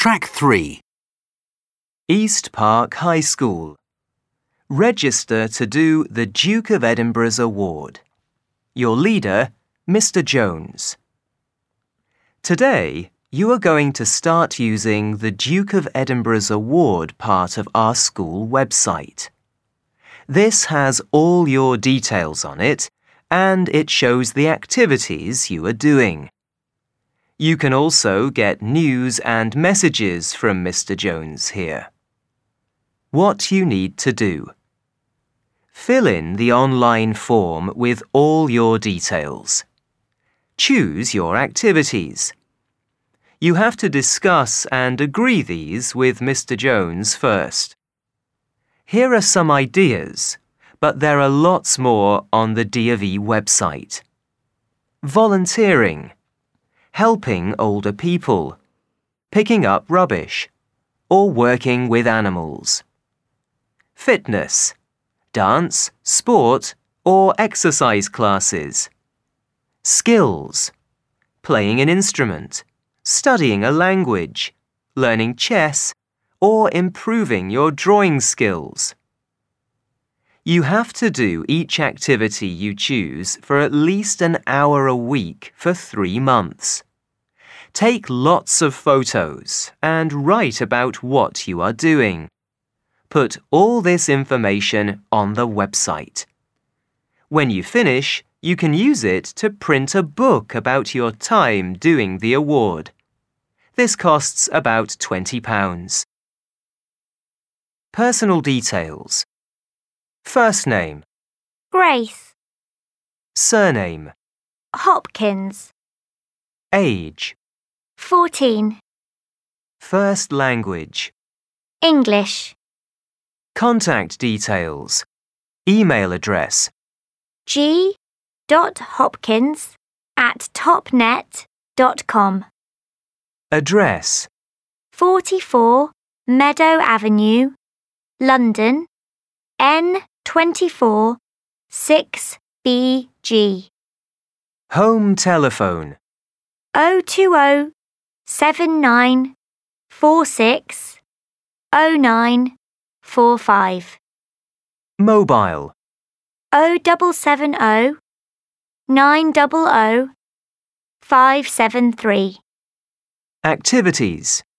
Track 3. East Park High School. Register to do the Duke of Edinburgh's Award. Your leader, Mr. Jones. Today, you are going to start using the Duke of Edinburgh's Award part of our school website. This has all your details on it, and it shows the activities you are doing. You can also get news and messages from Mr. Jones here. What you need to do. Fill in the online form with all your details. Choose your activities. You have to discuss and agree these with Mr. Jones first. Here are some ideas, but there are lots more on the D of E website. Volunteering. Helping older people. Picking up rubbish. Or working with animals. Fitness. Dance, sport, or exercise classes. Skills. Playing an instrument. Studying a language. Learning chess. Or improving your drawing skills. You have to do each activity you choose for at least an hour a week for 3 months. Take lots of photos and write about what you are doing. Put all this information on the website. When you finish, you can use it to print a book about your time doing the award. This costs about £20. Personal details. First name. Grace. Surname. Hopkins. Age. 14. First language. English. Contact details. Email address. g.hopkins@topnet.com. Address. 44 Meadow Avenue, London, N24 6BG. Home telephone. 020 79 46 0945. Mobile. 0770 900 573. Activities.